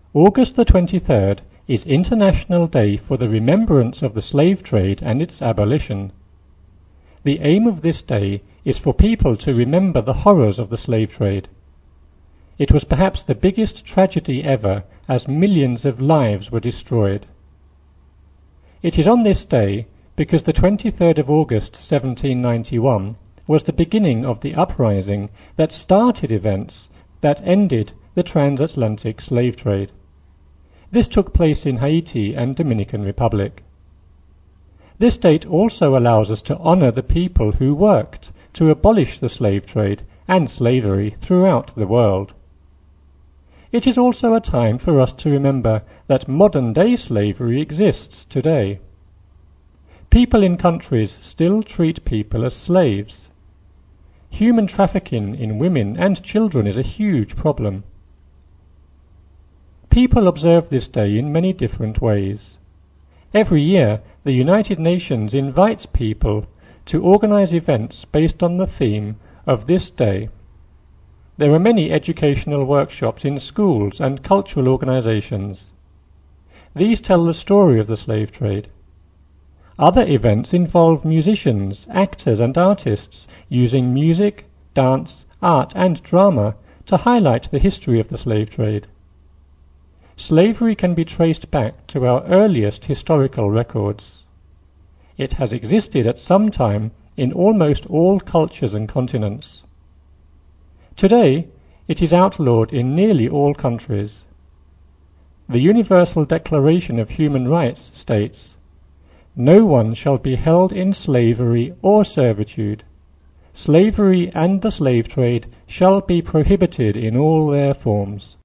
August the 23rd is International Day for the Remembrance of the Slave Trade and its abolition. The aim of this day is for people to remember the horrors of the slave trade. It was perhaps the biggest tragedy ever, as millions of lives were destroyed. It is on this day because the 23rd of August 1791 was the beginning of the uprising that started events that ended the transatlantic slave trade. This took place in Haiti and Dominican Republic. This date also allows us to honor the people who worked to abolish the slave trade and slavery throughout the world. It is also a time for us to remember that modern-day slavery exists today. People in countries still treat people as slaves. Human trafficking in women and children is a huge problem. People observe this day in many different ways. Every year, the United Nations invites people to organize events based on the theme of this day. There are many educational workshops in schools and cultural organizations. These tell the story of the slave trade. Other events involve musicians, actors, and artists using music, dance, art, and drama to highlight the history of the slave trade. Slavery can be traced back to our earliest historical records. It has existed at some time in almost all cultures and continents. Today, it is outlawed in nearly all countries. The Universal Declaration of Human Rights states, "No one shall be held in slavery or servitude. Slavery and the slave trade shall be prohibited in all their forms."